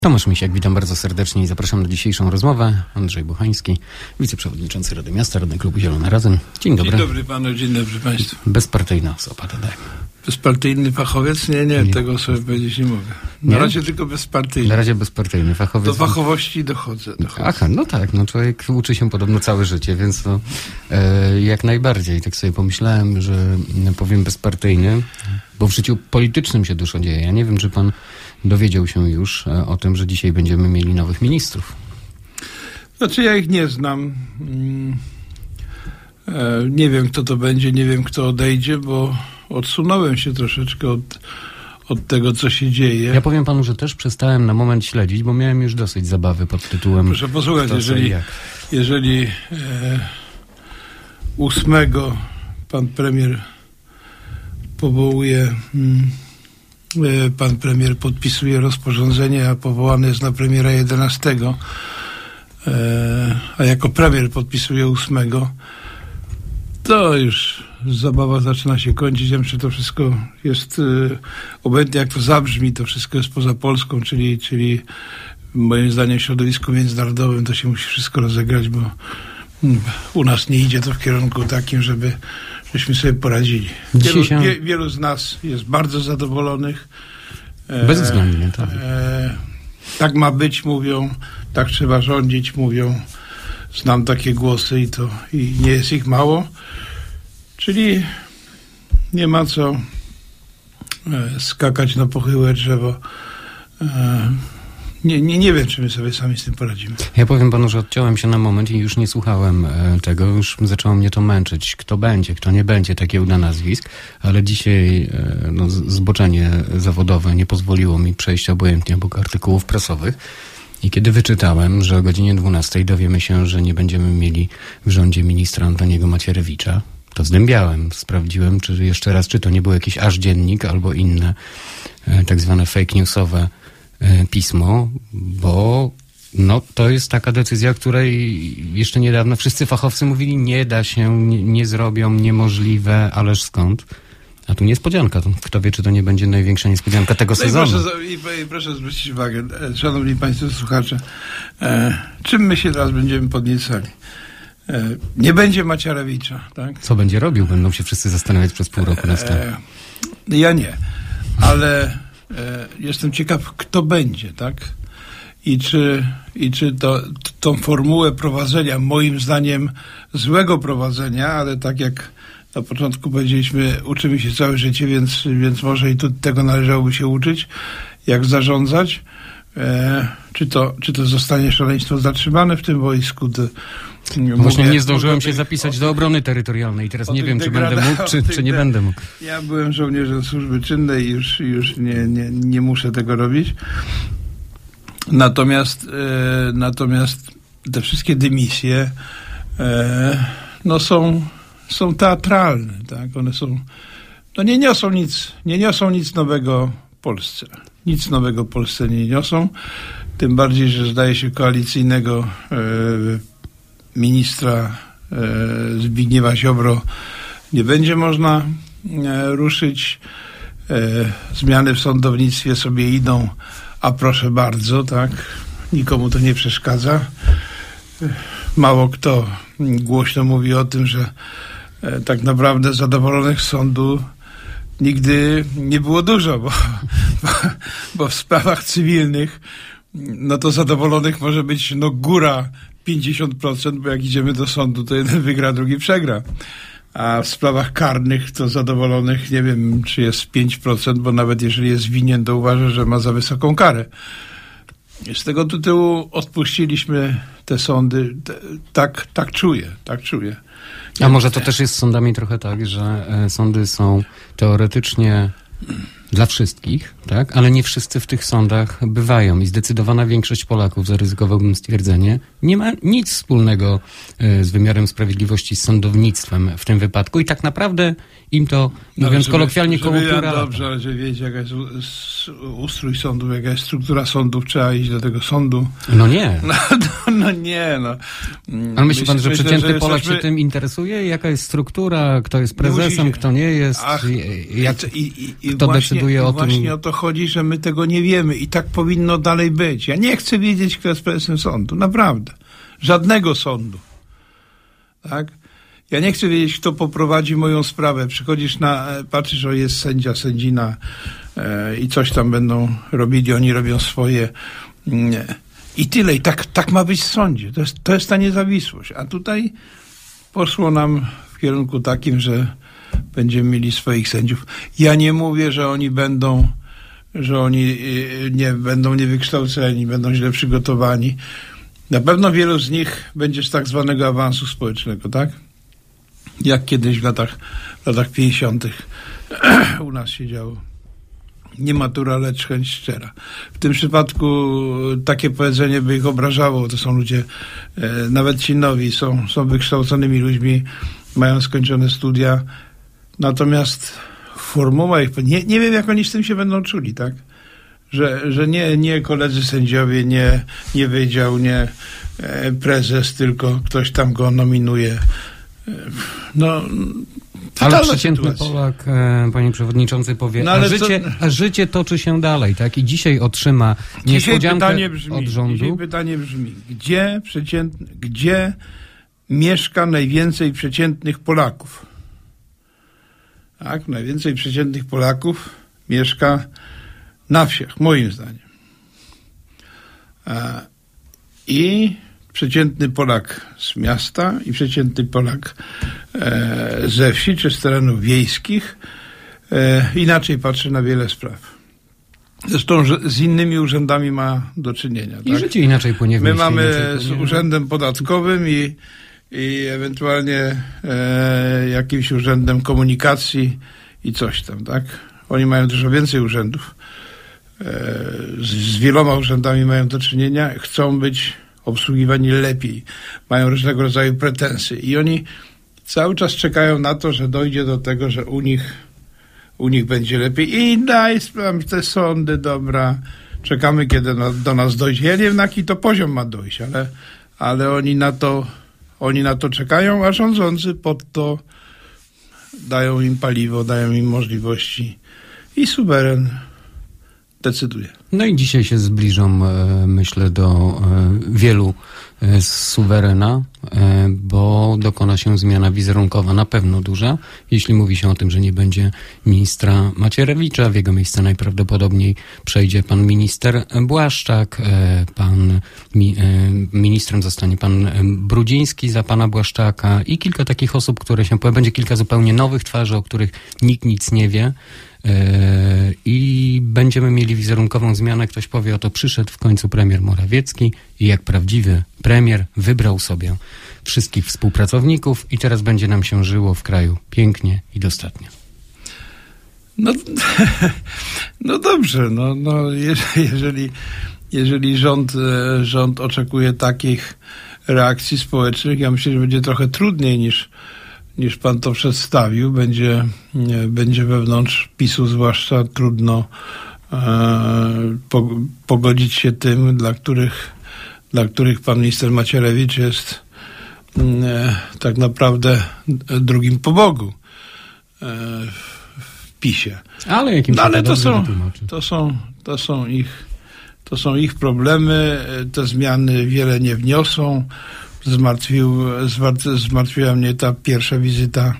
Tomasz Misiak, witam bardzo serdecznie i zapraszam na dzisiejszą rozmowę. Andrzej Buchański, wiceprzewodniczący Rady Miasta, Radny Klub Zielona Razem. Dzień dobry. Dzień dobry panu, dzień dobry państwu. Bezpartyjna osoba, dodajmy. Bezpartyjny fachowiec? Nie, tego sobie powiedzieć nie mogę. Na razie tylko bezpartyjny. Na razie bezpartyjny fachowiec. Do fachowości dochodzę. Aha, no tak, człowiek uczy się podobno całe życie, więc to jak najbardziej. Tak sobie pomyślałem, że powiem bezpartyjny, bo w życiu politycznym się dużo dzieje. Ja nie wiem, czy pan dowiedział się już o tym, że dzisiaj będziemy mieli nowych ministrów. Znaczy ja ich nie znam. Nie wiem, kto to będzie, nie wiem, kto odejdzie, bo odsunąłem się troszeczkę od tego, co się dzieje. Ja powiem panu, że też przestałem na moment śledzić, bo miałem już dosyć zabawy pod tytułem... Proszę posłuchać, jeżeli 8 pan premier powołuje... Pan premier podpisuje rozporządzenie, a powołany jest na premiera 11, a jako premier podpisuje 8, to już zabawa zaczyna się kończyć. Ja myślę, że to wszystko jest, obojętnie jak to zabrzmi, to wszystko jest poza Polską, czyli moim zdaniem w środowisku międzynarodowym to się musi wszystko rozegrać, bo u nas nie idzie to w kierunku takim, żebyśmy sobie poradzili. Wielu z nas jest bardzo zadowolonych. Bezwzględnie, tak. Tak ma być, mówią, tak trzeba rządzić, mówią. Znam takie głosy i nie jest ich mało. Czyli nie ma co skakać na pochyłe drzewo. Nie wiem, czy my sobie sami z tym poradzimy. Ja powiem panu, że odciąłem się na moment i już nie słuchałem tego. Już zaczęło mnie to męczyć. Kto będzie, kto nie będzie, takie uda nazwisk. Ale dzisiaj zboczenie zawodowe nie pozwoliło mi przejść obojętnie obok artykułów prasowych. I kiedy wyczytałem, że o godzinie 12 dowiemy się, że nie będziemy mieli w rządzie ministra Antoniego Macierewicza, to zdębiałem. Sprawdziłem, czy to nie był jakiś aż dziennik albo inne tak zwane fake newsowe pismo, bo to jest taka decyzja, której jeszcze niedawno wszyscy fachowcy mówili, nie da się, nie zrobią, niemożliwe, ależ skąd? A tu niespodzianka. Kto wie, czy to nie będzie największa niespodzianka tego sezonu. Proszę zwrócić uwagę, szanowni państwo słuchacze, czym my się teraz będziemy podniecali? Nie będzie Macierewicza, tak? Co będzie robił? Będą się wszyscy zastanawiać przez pół roku następnie. Ja nie, ale jestem ciekaw, kto będzie, tak? I czy tą formułę prowadzenia, moim zdaniem złego prowadzenia, ale tak jak na początku powiedzieliśmy, uczymy się całe życie, więc może i tu tego należałoby się uczyć, jak zarządzać. Czy to zostanie szaleństwo zatrzymane w tym wojsku? Właśnie nie zdążyłem się zapisać do obrony terytorialnej. Teraz nie wiem, czy będę mógł, czy nie będę mógł. Ja byłem żołnierzem służby czynnej i już nie muszę tego robić. Natomiast te wszystkie dymisje są teatralne, tak? One są, nie niosą nic nowego Polsce. Nic nowego Polsce nie niosą. Tym bardziej, że zdaje się koalicyjnego ministra Zbigniewa Ziobro nie będzie można ruszyć. Zmiany w sądownictwie sobie idą, a proszę bardzo, tak? Nikomu to nie przeszkadza. Mało kto głośno mówi o tym, że tak naprawdę zadowolonych z sądu nigdy nie było dużo, bo w sprawach cywilnych to zadowolonych może być góra 50%, bo jak idziemy do sądu, to jeden wygra, drugi przegra. A w sprawach karnych to zadowolonych nie wiem, czy jest 5%, bo nawet jeżeli jest winien, to uważa, że ma za wysoką karę. Z tego tytułu odpuściliśmy te sądy. Tak czuję. A może to też jest z sądami trochę tak, że sądy są teoretycznie dla wszystkich, tak? Ale nie wszyscy w tych sądach bywają i zdecydowana większość Polaków, zaryzykowałbym stwierdzenie, nie ma nic wspólnego z wymiarem sprawiedliwości, z sądownictwem w tym wypadku i tak naprawdę im to, mówiąc kolokwialnie, koło pióra. Dobrze, ale że wiecie, jaka jest ustrój sądów, jaka jest struktura sądów, trzeba iść do tego sądu. No nie. Nie. Ale myśli pan, że przeciętny Polak się tym interesuje? Jaka jest struktura? Kto jest prezesem, kto nie jest? Kto decyduje o tym? Właśnie o to chodzi, że my tego nie wiemy i tak powinno dalej być. Ja nie chcę wiedzieć, kto jest prezesem sądu. Naprawdę. Żadnego sądu. Tak? Ja nie chcę wiedzieć, kto poprowadzi moją sprawę. Przychodzisz patrzysz, że jest sędzia, sędzina i coś tam będą robili, oni robią swoje. I tyle. I tak ma być w sądzie. To jest ta niezawisłość. A tutaj poszło nam w kierunku takim, że będziemy mieli swoich sędziów. Ja nie mówię, że oni nie będą niewykształceni, będą źle przygotowani. Na pewno wielu z nich będzie z tak zwanego awansu społecznego, tak? Jak kiedyś w latach 50. u nas się działo. Nie matura, lecz chęć szczera. W tym przypadku takie powiedzenie by ich obrażało. To są ludzie, nawet ci nowi, są wykształconymi ludźmi, mają skończone studia. Natomiast formuła ich... Nie wiem, jak oni z tym się będą czuli, tak? Że nie koledzy sędziowie, nie wydział, nie prezes, tylko ktoś tam go nominuje. No... Ale przeciętny Polak, panie przewodniczący, powie, a życie toczy się dalej, tak? I dzisiaj otrzyma niespodziankę od rządu. Dzisiaj pytanie brzmi, gdzie mieszka najwięcej przeciętnych Polaków? Tak, najwięcej przeciętnych Polaków mieszka na wsiach, moim zdaniem. I przeciętny Polak z miasta i przeciętny Polak ze wsi czy z terenów wiejskich inaczej patrzy na wiele spraw. Zresztą z innymi urzędami ma do czynienia. I tak? Życie inaczej płynie w mieście. My mamy z urzędem podatkowym i ewentualnie jakimś urzędem komunikacji i coś tam, tak? Oni mają dużo więcej urzędów. Z wieloma urzędami mają do czynienia, chcą być obsługiwani lepiej, mają różnego rodzaju pretensje i oni cały czas czekają na to, że dojdzie do tego, że u nich będzie lepiej i daj te sądy, dobra, czekamy, kiedy do nas dojdzie. Ja nie wiem, na jaki to poziom ma dojść, ale oni na to czekają, a rządzący pod to dają im paliwo, dają im możliwości i suweren decyduje. No i dzisiaj się zbliżą, myślę, do wielu z suwerena, bo dokona się zmiana wizerunkowa, na pewno duża. Jeśli mówi się o tym, że nie będzie ministra Macierewicza, w jego miejsce najprawdopodobniej przejdzie pan minister Błaszczak, ministrem zostanie pan Brudziński za pana Błaszczaka i kilka takich osób, które się pojawią. Będzie kilka zupełnie nowych twarzy, o których nikt nic nie wie. I będziemy mieli wizerunkową zmianę. Ktoś powie, oto przyszedł w końcu premier Morawiecki i jak prawdziwy premier wybrał sobie wszystkich współpracowników i teraz będzie nam się żyło w kraju pięknie i dostatnio. No dobrze, jeżeli rząd oczekuje takich reakcji społecznych, ja myślę, że będzie trochę trudniej niż pan to przedstawił. Będzie wewnątrz PiS-u zwłaszcza trudno pogodzić się tym, dla których pan minister Macierewicz jest tak naprawdę drugim po Bogu w PiS-ie. Ale jakimś to są ich problemy. Te zmiany wiele nie wniosą. Zmartwiła mnie ta pierwsza wizyta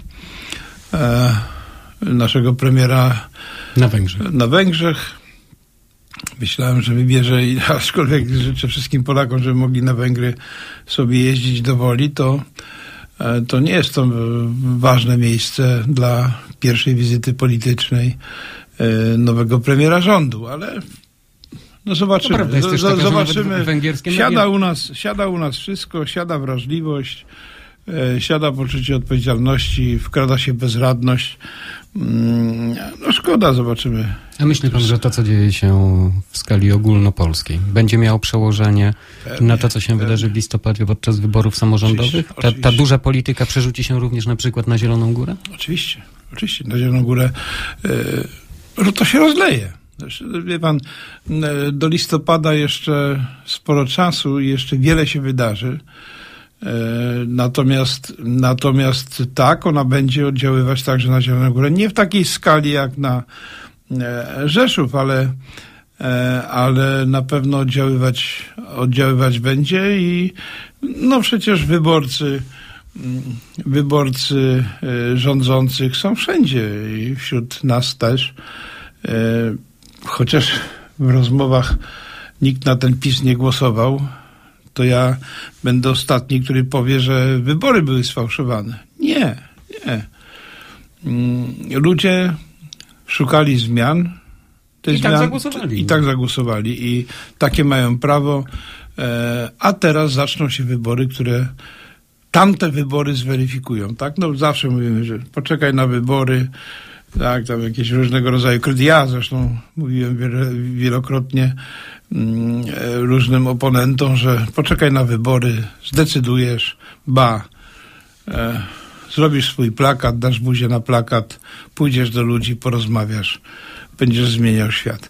naszego premiera na Węgrzech. Myślałem, że wybierze, aczkolwiek życzę wszystkim Polakom, żeby mogli na Węgry sobie jeździć do woli, to nie jest to ważne miejsce dla pierwszej wizyty politycznej nowego premiera rządu, ale no zobaczymy. Zobaczymy. Siada u nas wszystko, siada wrażliwość, siada poczucie odpowiedzialności, wkrada się bezradność. No szkoda, zobaczymy. A myśli pan, że to, co dzieje się w skali ogólnopolskiej, będzie miało przełożenie na to, co się wydarzy w listopadzie podczas wyborów samorządowych? Ta duża polityka przerzuci się również na przykład na Zieloną Górę? Oczywiście. Na Zieloną Górę to się rozleje. Wie pan, do listopada jeszcze sporo czasu i jeszcze wiele się wydarzy. Natomiast tak, ona będzie oddziaływać także na Zieloną Górę. Nie w takiej skali jak Rzeszów, ale na pewno oddziaływać będzie i no przecież wyborcy rządzących są wszędzie i wśród nas też. Chociaż w rozmowach nikt na ten PiS nie głosował, to ja będę ostatni, który powie, że wybory były sfałszowane. Nie. Ludzie szukali zmian. I tak zagłosowali. I takie mają prawo. A teraz zaczną się wybory, które tamte wybory zweryfikują. Tak? No zawsze mówimy, że poczekaj na wybory. Tak, tam jakieś różnego rodzaju kredyty. Ja zresztą mówiłem wielokrotnie różnym oponentom, że poczekaj na wybory, zdecydujesz, zrobisz swój plakat, dasz buzię na plakat, pójdziesz do ludzi, porozmawiasz, będziesz zmieniał świat.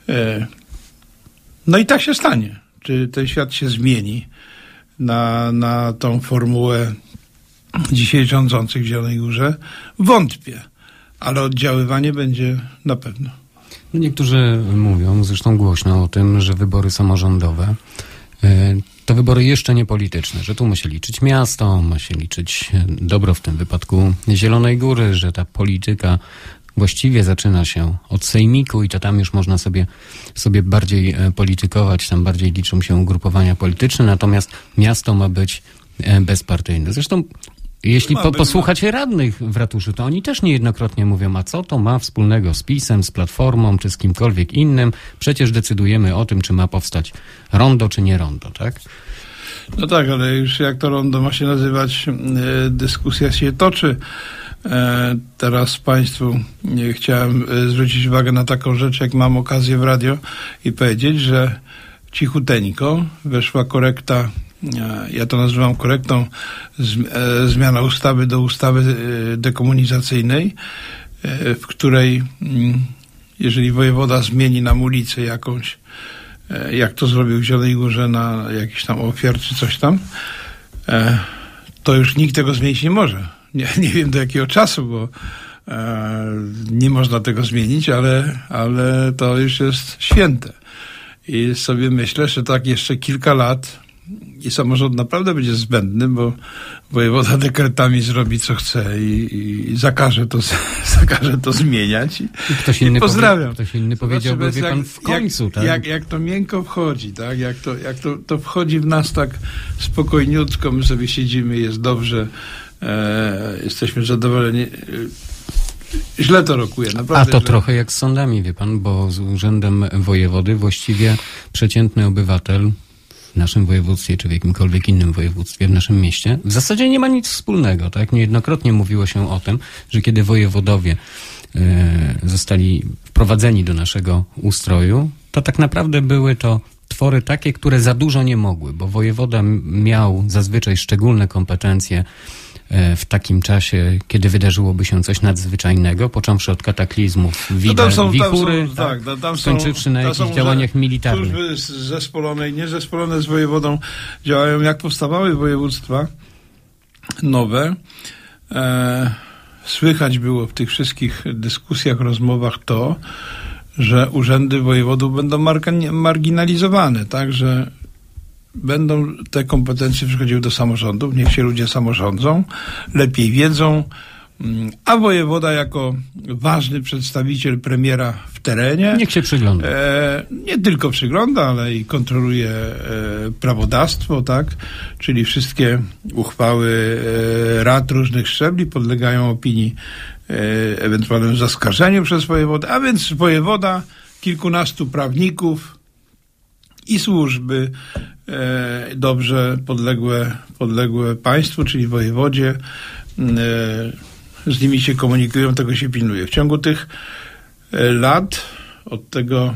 No i tak się stanie. Czy ten świat się zmieni na tą formułę dzisiaj rządzących w Zielonej Górze? Wątpię. Ale oddziaływanie będzie na pewno. No niektórzy mówią, zresztą głośno o tym, że wybory samorządowe to wybory jeszcze nie polityczne, że tu ma się liczyć miasto, ma się liczyć dobro w tym wypadku Zielonej Góry, że ta polityka właściwie zaczyna się od sejmiku i to tam już można sobie bardziej politykować, tam bardziej liczą się ugrupowania polityczne, natomiast miasto ma być bezpartyjne. Zresztą jeśli posłuchać radnych w ratuszu, to oni też niejednokrotnie mówią, a co to ma wspólnego z PiS-em, z Platformą, czy z kimkolwiek innym? Przecież decydujemy o tym, czy ma powstać rondo, czy nie rondo, tak? No tak, ale już jak to rondo ma się nazywać, dyskusja się toczy. Teraz Państwu chciałem zwrócić uwagę na taką rzecz, jak mam okazję w radio i powiedzieć, że cichuteńko weszła korekta, ja to nazywam korektą, zmiana ustawy do ustawy dekomunizacyjnej, w której jeżeli wojewoda zmieni nam ulicę jakąś, jak to zrobił w Zielonej Górze na jakiś tam ofiar czy coś tam, to już nikt tego zmienić nie może. Nie wiem do jakiego czasu, bo nie można tego zmienić, ale to już jest święte. I sobie myślę, że tak jeszcze kilka lat i samorząd naprawdę będzie zbędny, bo wojewoda dekretami zrobi co chce i zakaże to zmieniać. I pozdrawiam. Ktoś inny powiedziałby, wie pan, w końcu. Jak to miękko wchodzi, tak? Jak to wchodzi w nas tak spokojniutko, my sobie siedzimy, jest dobrze, jesteśmy zadowoleni. Źle to rokuje, naprawdę. A to trochę jak z sądami, wie pan, bo z urzędem wojewody właściwie przeciętny obywatel w naszym województwie, czy w jakimkolwiek innym województwie w naszym mieście, w zasadzie nie ma nic wspólnego, tak? Niejednokrotnie mówiło się o tym, że kiedy wojewodowie zostali wprowadzeni do naszego ustroju, to tak naprawdę były to twory takie, które za dużo nie mogły, bo wojewoda miał zazwyczaj szczególne kompetencje w takim czasie, kiedy wydarzyłoby się coś nadzwyczajnego, począwszy od kataklizmów, wichury, skończywszy na jakichś działaniach militarnych. Służby zespolone i niezespolone z wojewodą działają. Jak powstawały województwa nowe, słychać było w tych wszystkich dyskusjach, rozmowach to, że urzędy wojewodów będą marginalizowane, tak, że będą te kompetencje przychodziły do samorządów, niech się ludzie samorządzą, lepiej wiedzą, a wojewoda jako ważny przedstawiciel premiera w terenie niech się przygląda. Nie tylko przygląda, ale i kontroluje prawodawstwo, tak? Czyli wszystkie uchwały rad różnych szczebli podlegają opinii, ewentualnemu zaskarżeniu przez wojewodę, a więc wojewoda, kilkunastu prawników i służby dobrze podległe państwu, czyli wojewodzie, z nimi się komunikują, tego się pilnuje. W ciągu tych lat, od tego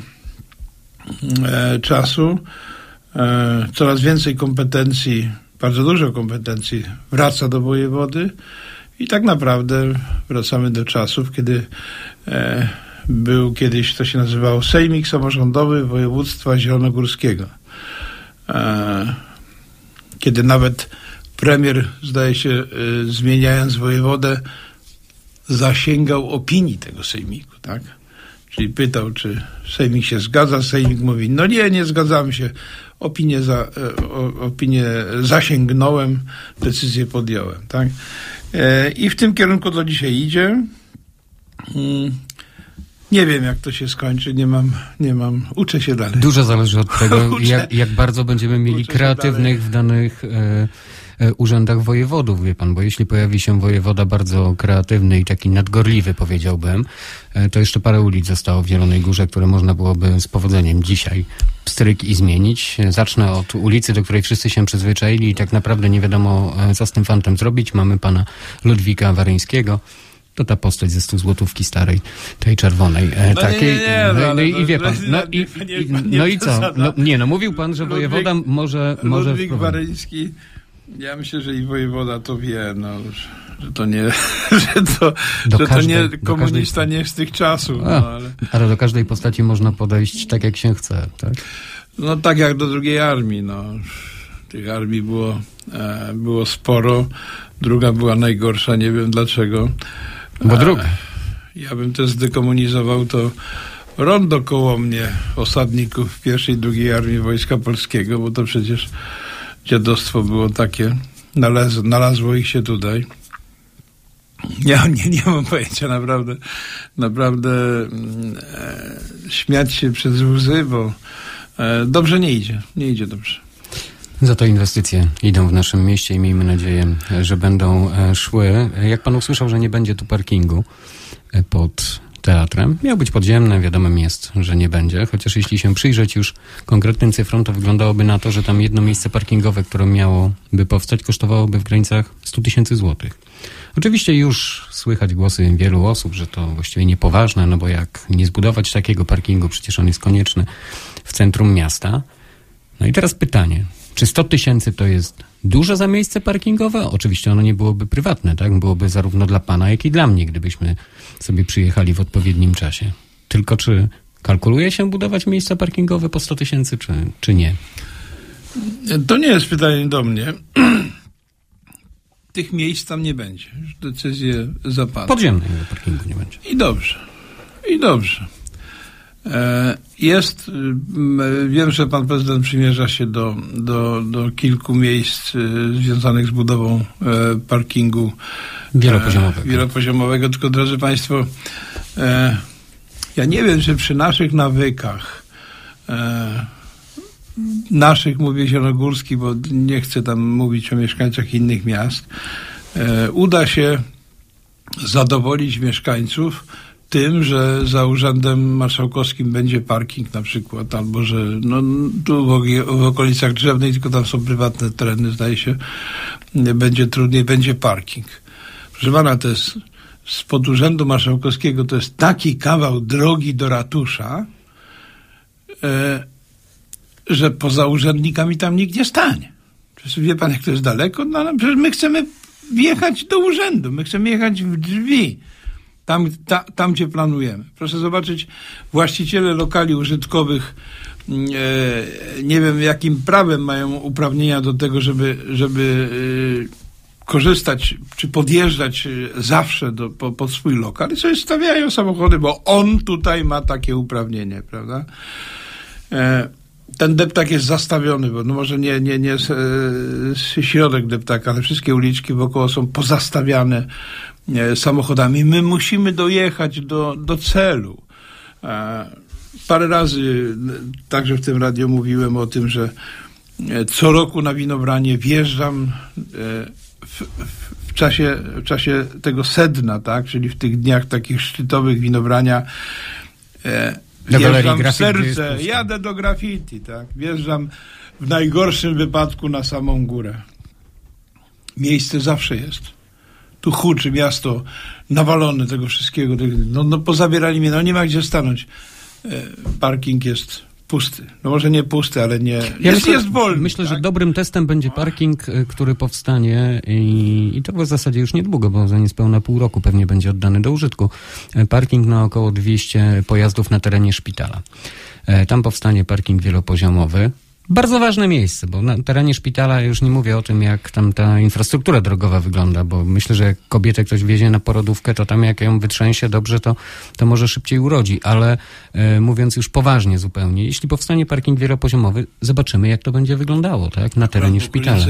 czasu, coraz więcej kompetencji, bardzo dużo kompetencji wraca do wojewody i tak naprawdę wracamy do czasów, kiedy był kiedyś, to się nazywało Sejmik Samorządowy Województwa Zielonogórskiego. Kiedy nawet premier, zdaje się, zmieniając wojewodę, zasięgał opinii tego sejmiku, tak? Czyli pytał, czy sejmik się zgadza. Sejmik mówi, no nie zgadzamy się. Opinię zasięgnąłem, decyzję podjąłem. Tak? I w tym kierunku to dzisiaj idzie. Nie wiem, jak to się skończy, nie mam, uczę się dalej. Dużo zależy od tego, jak bardzo będziemy mieli kreatywnych w danych urzędach wojewodów, wie pan, bo jeśli pojawi się wojewoda bardzo kreatywny i taki nadgorliwy, powiedziałbym, to jeszcze parę ulic zostało w Zielonej Górze, które można byłoby z powodzeniem dzisiaj pstryk i zmienić. Zacznę od ulicy, do której wszyscy się przyzwyczaili i tak naprawdę nie wiadomo, co z tym fantem zrobić. Mamy pana Ludwika Waryńskiego. To ta postać ze 100 złotówki starej, tej czerwonej. Takiej. I wie pan. No i co? Mówił pan, że wojewoda może... Ludwik Waryński, ja myślę, że i wojewoda to wie, że to nie... że to nie komunista nie z tych czasów. Ale do każdej postaci można podejść tak, jak się chce, tak? No tak jak do drugiej armii, Tych armii było sporo. Druga była najgorsza, nie wiem dlaczego. Bo druga. Ja bym też zdekomunizował to rondo koło mnie osadników pierwszej i drugiej Armii Wojska Polskiego, bo to przecież dziadostwo było takie, znalazło ich się tutaj. Ja nie mam pojęcia, naprawdę śmiać się przez łzy, bo dobrze nie idzie dobrze. Za to inwestycje idą w naszym mieście i miejmy nadzieję, że będą szły. Jak pan usłyszał, że nie będzie tu parkingu pod teatrem, miał być podziemny, wiadomym jest, że nie będzie, chociaż jeśli się przyjrzeć już konkretnym cyfrom, to wyglądałoby na to, że tam jedno miejsce parkingowe, które miałoby powstać, kosztowałoby w granicach 100 000 złotych. Oczywiście już słychać głosy wielu osób, że to właściwie niepoważne, no bo jak nie zbudować takiego parkingu, przecież on jest konieczny w centrum miasta. No i teraz pytanie, czy 100 000 to jest dużo za miejsce parkingowe? Oczywiście ono nie byłoby prywatne, tak? Byłoby zarówno dla pana, jak i dla mnie, gdybyśmy sobie przyjechali w odpowiednim czasie. Tylko czy kalkuluje się budować miejsca parkingowe po 100 000, czy nie? To nie jest pytanie do mnie. Tych miejsc tam nie będzie. Już decyzje zapadły. Podziemnego parkingu nie będzie. I dobrze. Wiem, że pan prezydent przymierza się do kilku miejsc związanych z budową parkingu wielopoziomowego. Tylko, drodzy państwo, ja nie wiem, czy przy naszych nawykach, mówię zielonogórski, bo nie chcę tam mówić o mieszkańcach innych miast, uda się zadowolić mieszkańców tym, że za Urzędem Marszałkowskim będzie parking na przykład, albo że tu w okolicach Drzewnej, tylko tam są prywatne tereny, zdaje się, będzie trudniej, będzie parking. Proszę pana, to jest spod Urzędu Marszałkowskiego to jest taki kawał drogi do ratusza, że poza urzędnikami tam nikt nie stanie. Przecież wie pan, jak to jest daleko? No ale przecież my chcemy wjechać do urzędu, my chcemy jechać w drzwi. Tam, gdzie planujemy. Proszę zobaczyć, właściciele lokali użytkowych nie wiem, jakim prawem mają uprawnienia do tego, żeby korzystać, czy podjeżdżać zawsze pod swój lokal i sobie stawiają samochody, bo on tutaj ma takie uprawnienie, prawda? Ten deptak jest zastawiony, bo może nie środek deptaka, ale wszystkie uliczki wokoło są pozastawiane samochodami. My musimy dojechać do celu. Parę razy także w tym radiu mówiłem o tym, że co roku na Winobranie wjeżdżam w czasie tego sedna, tak, czyli w tych dniach takich szczytowych Winobrania, wjeżdżam w serce, jadę do graffiti, tak, wjeżdżam w najgorszym wypadku na samą górę. Miejsce zawsze jest. Tu huczy miasto, nawalone tego wszystkiego. Pozabierali mnie, nie ma gdzie stanąć. Parking jest pusty. Może nie pusty, ale nie. Jest wolny. Myślę, tak? że dobrym testem będzie parking, który powstanie i to w zasadzie już niedługo, bo za niespełna pół roku pewnie będzie oddany do użytku. Parking na około 200 pojazdów na terenie szpitala. Tam powstanie parking wielopoziomowy. Bardzo ważne miejsce, bo na terenie szpitala już nie mówię o tym, jak tam ta infrastruktura drogowa wygląda, bo myślę, że jak kobietę ktoś wiezie na porodówkę, to tam jak ją wytrzęsie dobrze, to może szybciej urodzi, ale mówiąc już poważnie zupełnie, jeśli powstanie parking wielopoziomowy, zobaczymy, jak to będzie wyglądało, tak, na terenie szpitala.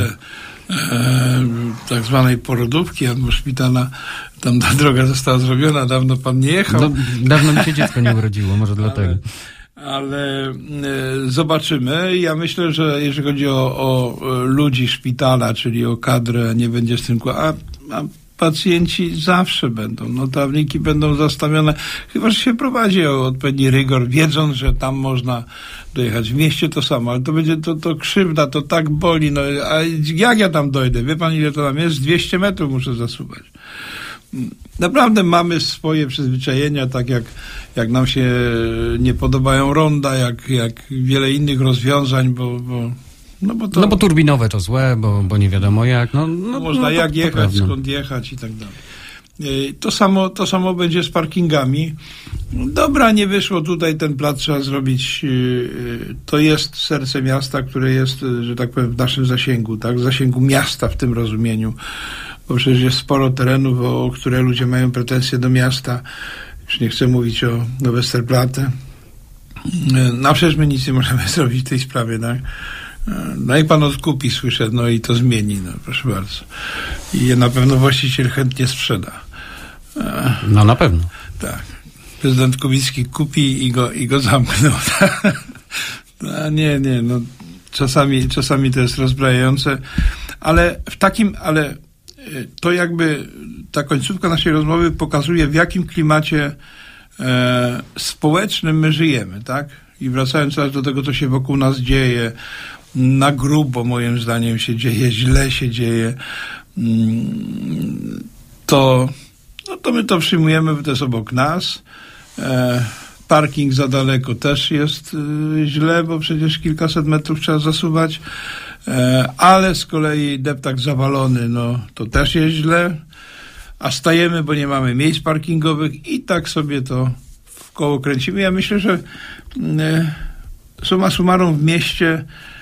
Tak zwanej porodówki albo szpitala, tam ta droga została zrobiona, dawno pan nie jechał. No, dawno mi się dziecko nie urodziło, może dlatego. Ale zobaczymy. Ja myślę, że jeżeli chodzi o ludzi szpitala, czyli o kadrę, nie będzie z tym, a pacjenci zawsze będą, notawniki będą zastawione, chyba że się prowadzi o odpowiedni rygor, wiedząc, że tam można dojechać. W mieście to samo, ale to będzie to krzywda, to tak boli, no a jak ja tam dojdę? Wie pan, ile to tam jest? 200 metrów muszę zasuwać. Naprawdę mamy swoje przyzwyczajenia, tak jak nam się nie podobają ronda, jak wiele innych rozwiązań, bo turbinowe to złe, bo nie wiadomo jak. Można jak jechać, skąd jechać i tak dalej. To samo będzie z parkingami. Dobra, nie wyszło tutaj, ten plac trzeba zrobić. To jest serce miasta, które jest, że tak powiem, w naszym zasięgu, tak? W zasięgu miasta w tym rozumieniu. Bo przecież jest sporo terenów, o które ludzie mają pretensje do miasta. Już nie chcę mówić o Westerplatte. No przecież my nic nie możemy zrobić w tej sprawie, tak? No i pan odkupi, słyszę, no i to zmieni, no proszę bardzo. I na pewno właściciel chętnie sprzeda. No na pewno. Tak. Prezydent Kubicki kupi i go zamknął. No, nie, no czasami to jest rozbrajające, ale to jakby ta końcówka naszej rozmowy pokazuje, w jakim klimacie społecznym my żyjemy, tak? I wracając teraz do tego, co się wokół nas dzieje, na grubo moim zdaniem się dzieje, źle się dzieje, to my to przyjmujemy, bo to jest obok nas. Parking za daleko też jest źle, bo przecież kilkaset metrów trzeba zasuwać, ale z kolei deptak zawalony, no to też jest źle, a stajemy, bo nie mamy miejsc parkingowych i tak sobie to w koło kręcimy. Ja myślę, że summa summarum w mieście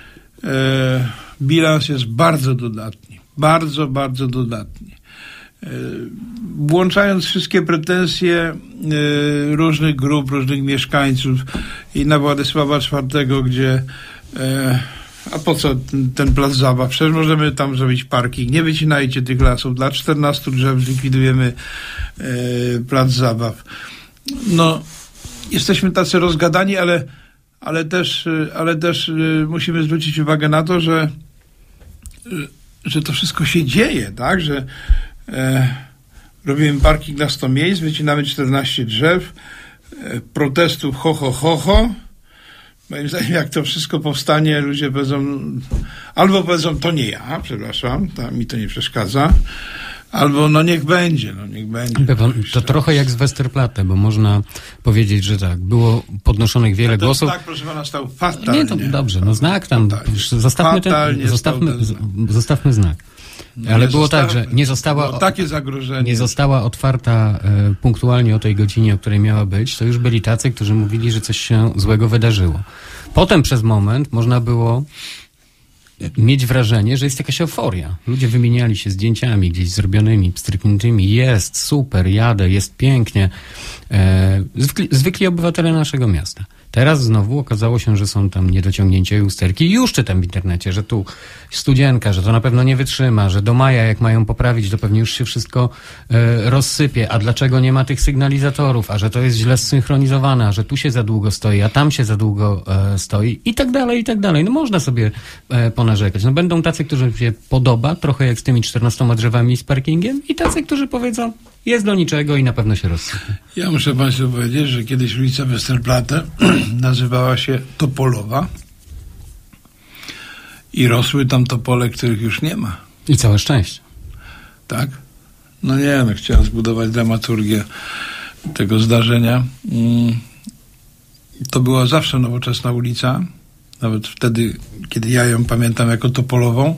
bilans jest bardzo dodatni. Bardzo, bardzo dodatni. Włączając wszystkie pretensje różnych grup, różnych mieszkańców i na Władysława IV, gdzie a po co ten plac zabaw? Przecież możemy tam zrobić parking. Nie wycinajcie tych lasów. Dla 14 drzew zlikwidujemy plac zabaw. No, jesteśmy tacy rozgadani, ale też musimy zwrócić uwagę na to, że to wszystko się dzieje, tak? Że robimy parking na 100 miejsc, wycinamy 14 drzew, protestów ho. Moim zdaniem, jak to wszystko powstanie, ludzie albo powiedzą, to nie ja, przepraszam, mi to nie przeszkadza, albo no niech będzie. To trochę jak z Westerplatte, bo można powiedzieć, że tak, było podnoszonych wiele głosów. Tak, proszę pana, stał fatalnie. Nie, to dobrze, no znak tam, zostawmy znak. Ale było tak, że nie została otwarta punktualnie o tej godzinie, o której miała być, to już byli tacy, którzy mówili, że coś się złego wydarzyło. Potem przez moment można było mieć wrażenie, że jest jakaś euforia. Ludzie wymieniali się zdjęciami gdzieś zrobionymi, pstrykniętymi. Jest super, jadę, jest pięknie. Zwykli obywatele naszego miasta. Teraz znowu okazało się, że są tam niedociągnięcia i usterki. Już czytam w internecie, że tu studzienka, że to na pewno nie wytrzyma, że do maja jak mają poprawić, to pewnie już się wszystko rozsypie. A dlaczego nie ma tych sygnalizatorów? A że to jest źle zsynchronizowane, a że tu się za długo stoi, a tam się za długo stoi i tak dalej, i tak dalej. No można sobie ponarzekać. No będą tacy, którym się podoba, trochę jak z tymi 14 drzewami i z parkingiem i tacy, którzy powiedzą, jest do niczego i na pewno się rozsypie. Ja muszę państwu powiedzieć, że kiedyś ulica Westerplatte nazywała się Topolowa i rosły tam topole, których już nie ma. I całe szczęście. Tak? No nie, chciałem zbudować dramaturgię tego zdarzenia. To była zawsze nowoczesna ulica, nawet wtedy, kiedy ja ją pamiętam jako Topolową.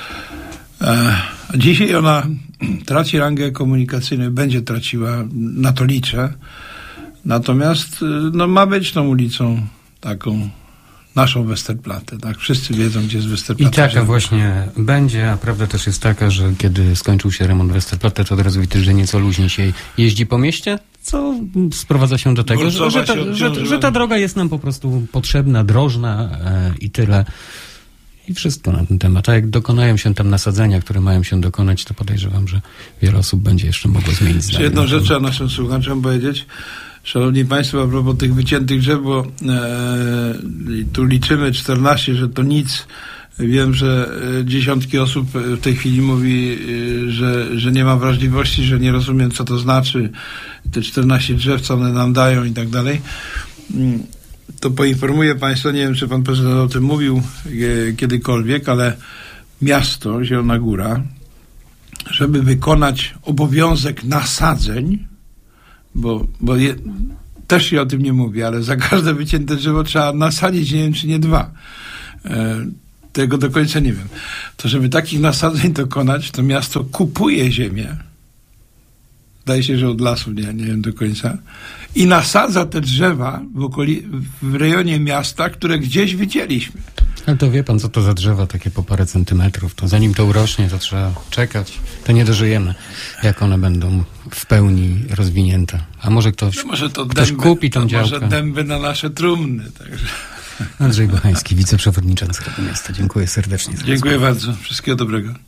Dzisiaj ona traci rangę komunikacyjną, będzie traciła, na to liczę. Natomiast no, ma być tą ulicą taką naszą Westerplatte, tak? Wszyscy wiedzą, gdzie jest I Westerplatte. taka właśnie będzie, a prawda też jest taka, że kiedy skończył się remont Westerplatte, to od razu widać, że nieco luźniej się jeździ po mieście, co sprowadza się do tego, że ta droga jest nam po prostu potrzebna, drożna i tyle. I wszystko na ten temat. A jak dokonają się tam nasadzenia, które mają się dokonać, to podejrzewam, że wiele osób będzie jeszcze mogło zmienić zdanie. Jedną rzecz trzeba naszym słuchaczom powiedzieć. Szanowni Państwo, a propos tych wyciętych drzew, bo tu liczymy 14, że to nic. Wiem, że dziesiątki osób w tej chwili mówi, że nie ma wrażliwości, że nie rozumiem, co to znaczy. Te 14 drzew, co one nam dają i tak dalej. To poinformuję Państwa, nie wiem, czy Pan Prezydent o tym mówił kiedykolwiek, ale miasto Zielona Góra, żeby wykonać obowiązek nasadzeń, bo też się o tym nie mówi, ale za każde wycięte drzewo trzeba nasadzić, nie wiem, czy nie 2. Tego do końca nie wiem. To żeby takich nasadzeń dokonać, to miasto kupuje ziemię. Zdaje się, że od lasu, nie wiem do końca. I nasadza te drzewa w rejonie miasta, które gdzieś widzieliśmy. Ale to wie pan, co to za drzewa, takie po parę centymetrów. To zanim to urośnie, to trzeba czekać. To nie dożyjemy, jak one będą w pełni rozwinięte. A może ktoś kupi tą działkę. Może dęby na nasze trumny. Także. Andrzej Bochański, wiceprzewodniczący Rady Miasta. Dziękuję serdecznie. Dziękuję bardzo. Wszystkiego dobrego.